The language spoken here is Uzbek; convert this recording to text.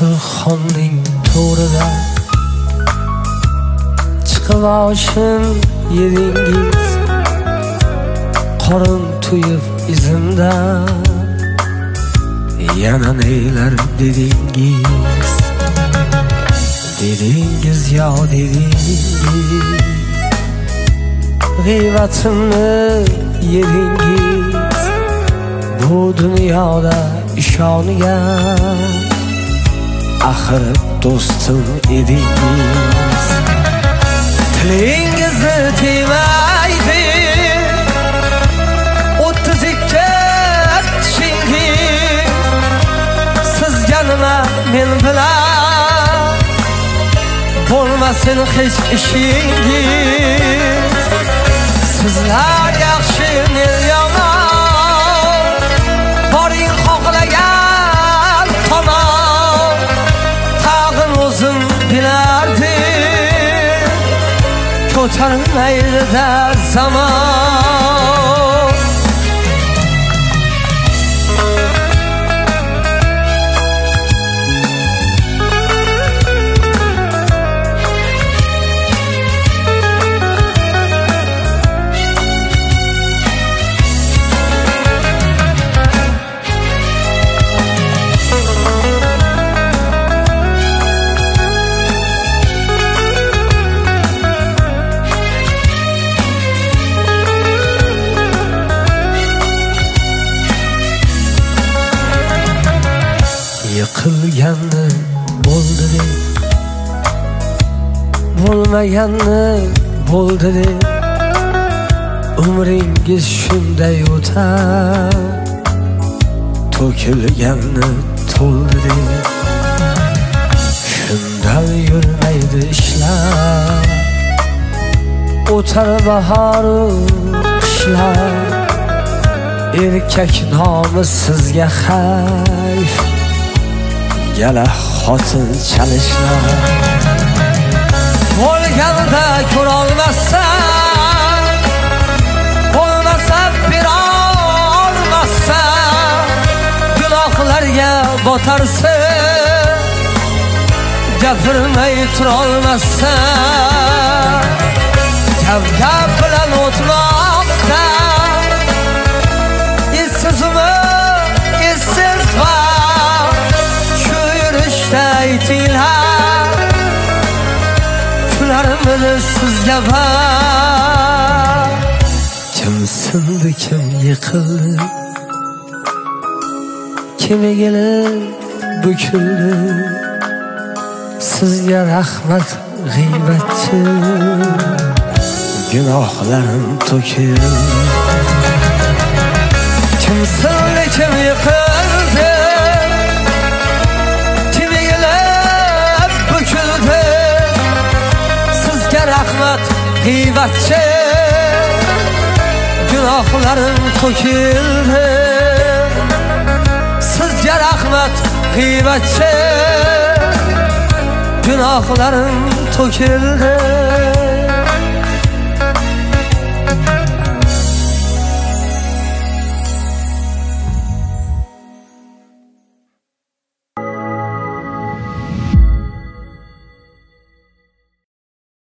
Dasturxonning to'rida chiqib oshim yedingiz, qorin to'yib izimdan yana neylar dedingiz. Dedingiz yo dedingiz, g'iybatimni yedingiz. Bu dunyoda ishongan axir do'stim edingiz. Tilingizni tegmaydi 32 tishingiz. Sizga nima men bilan bo'lmasin hech ishingiz. Sizlar yaxshi men yomon, boring xohlagan tomon. Tag'in o'zim bilardim, ko'tarmaydi zamon. Yiqilganni bo'ldi deb, bo'lmaganni bo'ldi deb, umringiz shunday o'tar. To'kilganni to'ldi deb, shundan yurmaydi ishlar. O'tar bahoru qishlar, erkak nomi sizga xayf. Gala xotin chalishlar. Bo'lganda ko'rolmassan, bo'lmasa berolmassan. Gunohlarga botarsan, gapirmay turolmassan. Gap bilan o'tmoqda issizmi issizmi, aytinglar shularmini sizga bor. Kim sindi, kim yiqildi, kim egilib bukildi. Sizga rahmat g'iybatchi, gunohlarim to'kildi. Kim sindi, kim yiqildi, rahmat g'iybatchi, gunohlarim to'kildi. Sizga rahmat g'iybatchi, gunohlarim to'kildi.